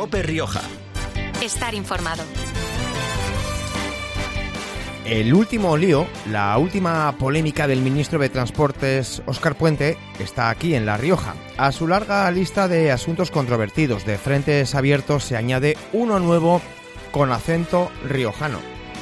COPE Rioja. Estar informado. El último lío, la última polémica del ministro de Transportes, Óscar Puente, está aquí en La Rioja. A su larga lista de asuntos controvertidos de frentes abiertos se añade uno nuevo con acento riojano.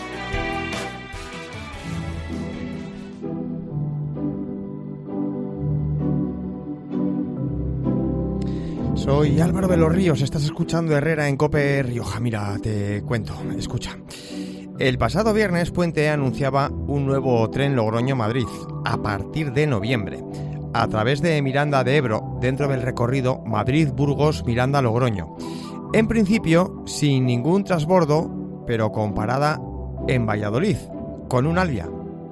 Soy Álvaro de los Ríos, estás escuchando Herrera en COPE Rioja. Mira, te cuento, escucha. El pasado viernes Puente anunciaba un nuevo tren Logroño-Madrid a partir de noviembre, a través de Miranda de Ebro, dentro del recorrido Madrid-Burgos-Miranda-Logroño. En principio, sin ningún transbordo, pero con parada en Valladolid, con un Alvia.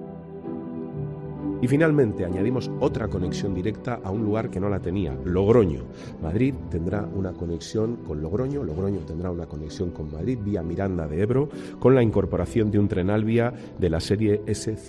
Y finalmente añadimos otra conexión directa a un lugar que no la tenía, Logroño. Madrid tendrá una conexión con Logroño, Logroño tendrá una conexión con Madrid vía Miranda de Ebro, con la incorporación de un tren Alvia de la serie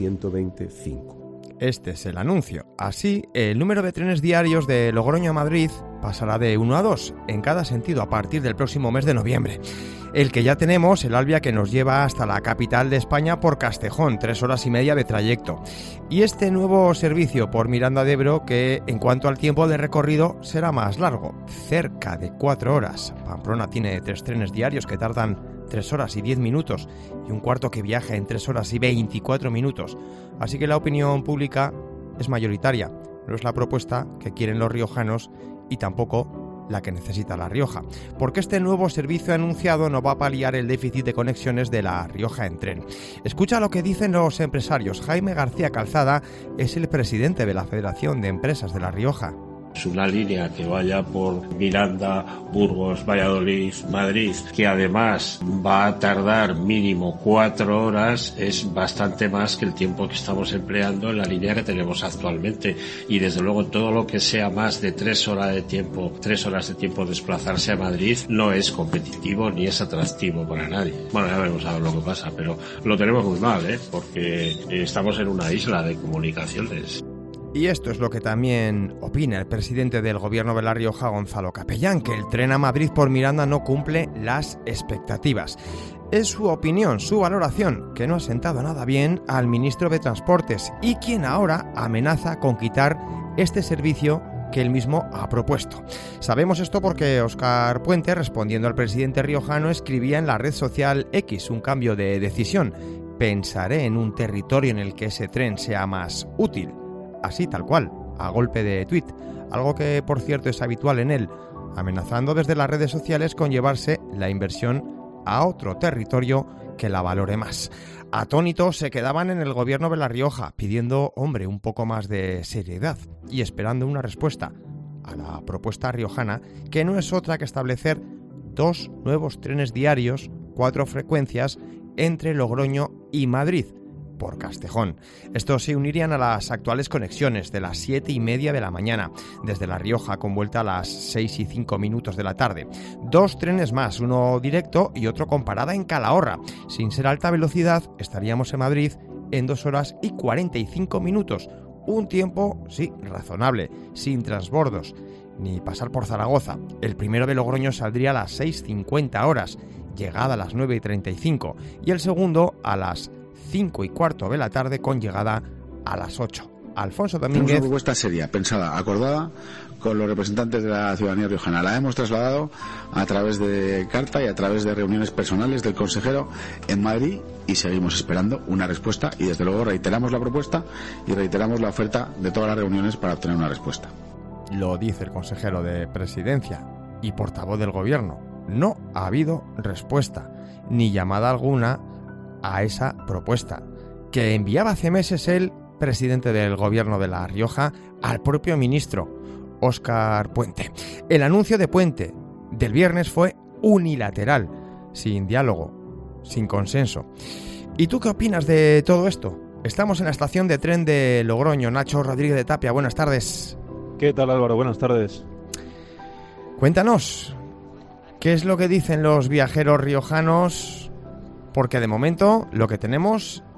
S125. Este es el anuncio. Así, el número de trenes diarios de Logroño a Madrid pasará de 1 a 2 en cada sentido a partir del próximo mes de noviembre. El que ya tenemos, el Alvia, que nos lleva hasta la capital de España por Castejón, 3 horas y media de trayecto. Y este nuevo servicio por Miranda de Ebro, que en cuanto al tiempo de recorrido será más largo, cerca de 4 horas. Pamplona tiene 3 trenes diarios que tardan 3 horas y 10 minutos y un cuarto que viaja en 3 horas y 24 minutos. Así que la opinión pública es mayoritaria. No es la propuesta que quieren los riojanos y tampoco la que necesita La Rioja, porque este nuevo servicio anunciado no va a paliar el déficit de conexiones de La Rioja en tren. Escucha lo que dicen los empresarios. Jaime García Calzada es el presidente de la Federación de Empresas de La Rioja. Es una línea que vaya por Miranda, Burgos, Valladolid, Madrid, que además va a tardar mínimo 4 horas, es bastante más que el tiempo que estamos empleando en la línea que tenemos actualmente. Y desde luego todo lo que sea más de 3 horas de tiempo desplazarse a Madrid no es competitivo ni es atractivo para nadie. Bueno, ya veremos a ver lo que pasa, pero lo tenemos muy mal, porque estamos en una isla de comunicaciones. Y esto es lo que también opina el presidente del Gobierno de La Rioja, Gonzalo Capellán, que el tren a Madrid por Miranda no cumple las expectativas. Es su opinión, su valoración, que no ha sentado nada bien al ministro de Transportes y quien ahora amenaza con quitar este servicio que él mismo ha propuesto. Sabemos esto porque Óscar Puente, respondiendo al presidente riojano, escribía en la red social X un cambio de decisión. Pensaré en un territorio en el que ese tren sea más útil. Así, tal cual, a golpe de tuit, algo que por cierto es habitual en él, amenazando desde las redes sociales con llevarse la inversión a otro territorio que la valore más. Atónitos se quedaban en el Gobierno de La Rioja, pidiendo, un poco más de seriedad y esperando una respuesta a la propuesta riojana, que no es otra que establecer 2 nuevos trenes diarios, 4 frecuencias entre Logroño y Madrid, por Castejón. Estos se unirían a las actuales conexiones de las 7:30 de la mañana, desde La Rioja, con vuelta a las 6:05 de la tarde. 2 trenes más, uno directo y otro con parada en Calahorra. Sin ser alta velocidad, estaríamos en Madrid en 2 horas y 45 minutos. Un tiempo, sí, razonable, sin transbordos, ni pasar por Zaragoza. El primero de Logroño saldría a las 6:50 horas, llegada a las 9:35, y el segundo a las 5:15 de la tarde con llegada a las 8. Alfonso Domínguez. Tenemos una propuesta seria, pensada, acordada con los representantes de la ciudadanía riojana. La hemos trasladado a través de carta y a través de reuniones personales del consejero en Madrid y seguimos esperando una respuesta y desde luego reiteramos la propuesta y reiteramos la oferta de todas las reuniones para obtener una respuesta. Lo dice el consejero de Presidencia y portavoz del Gobierno. No ha habido respuesta ni llamada alguna a esa propuesta que enviaba hace meses el presidente del Gobierno de La Rioja al propio ministro Óscar Puente. El anuncio de Puente del viernes fue unilateral, sin diálogo, sin consenso. ¿Y tú qué opinas de todo esto? Estamos en la estación de tren de Logroño. Nacho Rodríguez de Tapia, buenas tardes. ¿Qué tal, Álvaro? Buenas tardes. Cuéntanos, ¿qué es lo que dicen los viajeros riojanos? Porque de momento lo que tenemos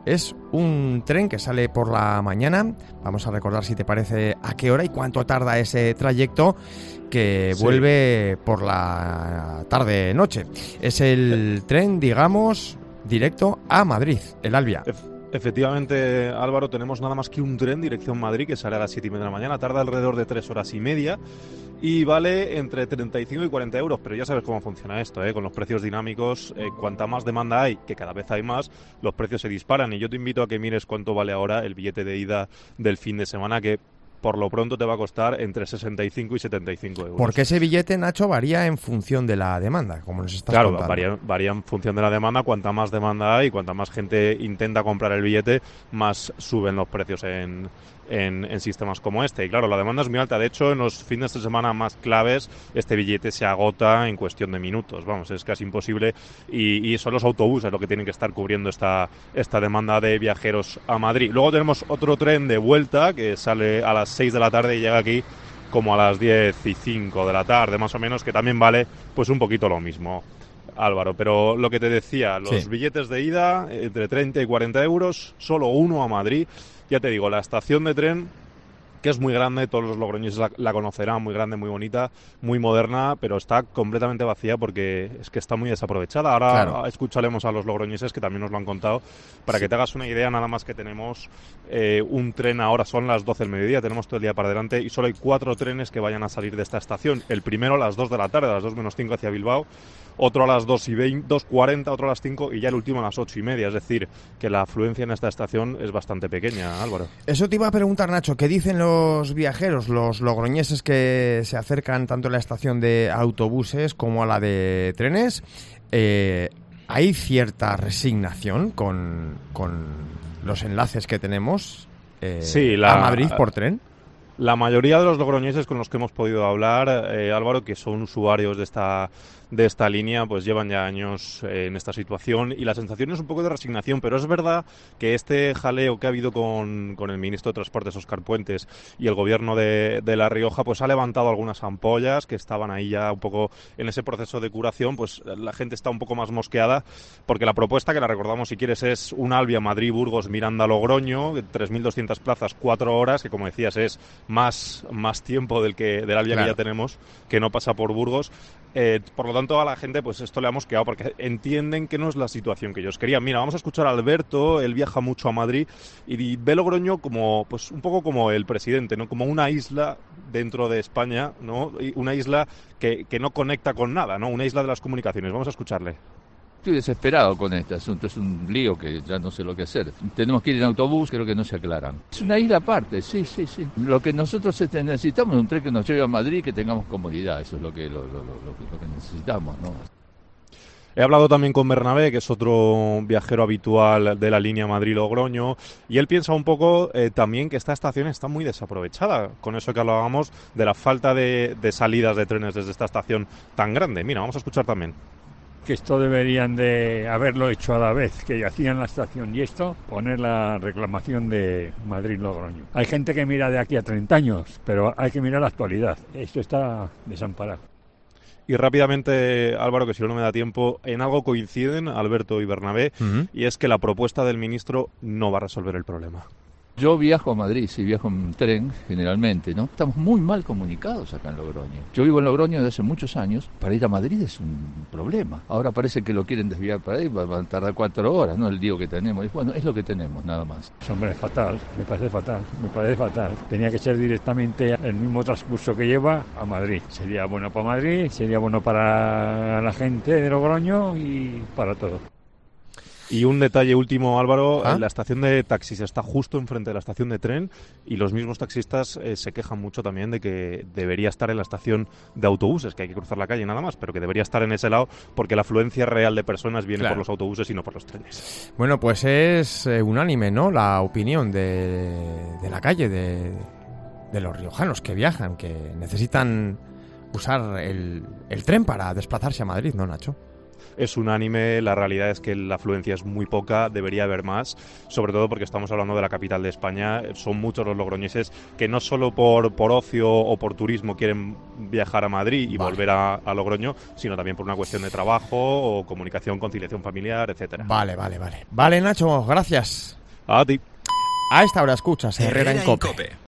Es un tren que sale por la mañana. Vamos a recordar, si te parece, a qué hora y cuánto tarda ese trayecto, que vuelve por la tarde-noche. Es el tren, digamos, directo a Madrid, el Alvia. Efectivamente, Álvaro, tenemos nada más que un tren dirección Madrid que sale a las 7:30 de la mañana. Tarda alrededor de 3 horas y media y vale entre 35 y 40 euros. Pero ya sabes cómo funciona esto, con los precios dinámicos. Cuanta más demanda hay, que cada vez hay más, los precios se disparan. Y yo te invito a que mires cuánto vale ahora el billete de ida del fin de semana, que por lo pronto te va a costar entre 65 y 75 euros. Porque ese billete, Nacho, varía en función de la demanda, como nos estás contando. Claro, varía en función de la demanda. Cuanta más demanda hay, cuanta más gente intenta comprar el billete, más suben los precios en sistemas como este. Y claro, la demanda es muy alta. De hecho, en los fines de semana más claves, este billete se agota en cuestión de minutos. Vamos, es casi imposible. Y son los autobuses lo que tienen que estar cubriendo esta demanda de viajeros a Madrid. Luego tenemos otro tren de vuelta que sale a las 6 de la tarde y llega aquí como a las 10:05 de la tarde, más o menos, que también vale pues un poquito lo mismo, Álvaro. Pero lo que te decía, los billetes de ida entre 30 y 40 euros, solo uno a Madrid. Ya te digo, la estación de tren, que es muy grande, todos los logroñeses la conocerán, muy grande, muy bonita, muy moderna, pero está completamente vacía porque es que está muy desaprovechada. Ahora escucharemos a los logroñeses, que también nos lo han contado, para que te hagas una idea. Nada más que tenemos un tren ahora, son las 12 del mediodía, tenemos todo el día para delante y solo hay 4 trenes que vayan a salir de esta estación. El primero a las 2 de la tarde, a las 2 menos 5 hacia Bilbao, otro a las 2:40, otro a las 5 y ya el último a las 8:30. Es decir, que la afluencia en esta estación es bastante pequeña, Álvaro. Eso te iba a preguntar, Nacho, ¿qué dicen los viajeros, los logroñeses que se acercan tanto a la estación de autobuses como a la de trenes? ¿Hay cierta resignación con los enlaces que tenemos a Madrid por tren? La mayoría de los logroñeses con los que hemos podido hablar, Álvaro, que son usuarios de esta línea, pues llevan ya años en esta situación y la sensación es un poco de resignación, pero es verdad que este jaleo que ha habido con el ministro de Transportes, Óscar Puentes, y el gobierno de La Rioja, pues ha levantado algunas ampollas que estaban ahí ya un poco en ese proceso de curación. Pues la gente está un poco más mosqueada porque la propuesta, que la recordamos si quieres, es un Alvia Madrid, Burgos, Miranda, Logroño, 3.200 plazas, 4 horas, que como decías es más tiempo del Alvia que ya tenemos, que no pasa por Burgos. Por lo tanto, a la gente pues esto le ha mosqueado porque entienden que no es la situación que ellos querían. Mira, vamos a escuchar a Alberto. Él viaja mucho a Madrid y ve Logroño como, pues un poco como el presidente, ¿no? Como una isla dentro de España, ¿no? Y una isla que no conecta con nada, ¿no? Una isla de las comunicaciones. Vamos a escucharle. Estoy desesperado con este asunto, es un lío que ya no sé lo que hacer. Tenemos que ir en autobús, creo que no se aclaran. Es una isla aparte, sí. Lo que nosotros necesitamos es un tren que nos lleve a Madrid, que tengamos comodidad, eso es lo que necesitamos, ¿no? He hablado también con Bernabé, que es otro viajero habitual de la línea Madrid-Logroño, y él piensa un poco también que esta estación está muy desaprovechada, con eso que hablábamos de la falta de salidas de trenes desde esta estación tan grande. Mira, vamos a escuchar también. Que esto deberían de haberlo hecho a la vez que hacían la estación y esto, poner la reclamación de Madrid-Logroño. Hay gente que mira de aquí a 30 años, pero hay que mirar la actualidad. Esto está desamparado. Y rápidamente, Álvaro, que si no me da tiempo, en algo coinciden Alberto y Bernabé, y es que la propuesta del ministro no va a resolver el problema. Yo viajo a Madrid, sí, viajo en tren generalmente, ¿no? Estamos muy mal comunicados acá en Logroño. Yo vivo en Logroño desde hace muchos años. Para ir a Madrid es un problema. Ahora parece que lo quieren desviar para ahí, va a tardar 4 horas, ¿no? El lío que tenemos. Y bueno, es lo que tenemos, nada más. Hombre, es fatal, me parece fatal. Tenía que ser directamente el mismo transcurso que lleva a Madrid. Sería bueno para Madrid, sería bueno para la gente de Logroño y para todo. Y un detalle último, Álvaro, la estación de taxis está justo enfrente de la estación de tren y los mismos taxistas se quejan mucho también de que debería estar en la estación de autobuses, que hay que cruzar la calle nada más, pero que debería estar en ese lado porque la afluencia real de personas viene por los autobuses y no por los trenes. Bueno, pues es unánime, ¿no?, la opinión de la calle, de los riojanos que viajan, que necesitan usar el tren para desplazarse a Madrid, ¿no, Nacho? es unánime, la realidad es que la afluencia es muy poca, debería haber más, sobre todo porque estamos hablando de la capital de España. Son muchos los logroñeses que no solo por ocio o por turismo quieren viajar a Madrid y volver a Logroño, sino también por una cuestión de trabajo o comunicación, conciliación familiar, etcétera. Vale, Nacho, gracias. A ti. A esta hora escuchas Herrera en COPE.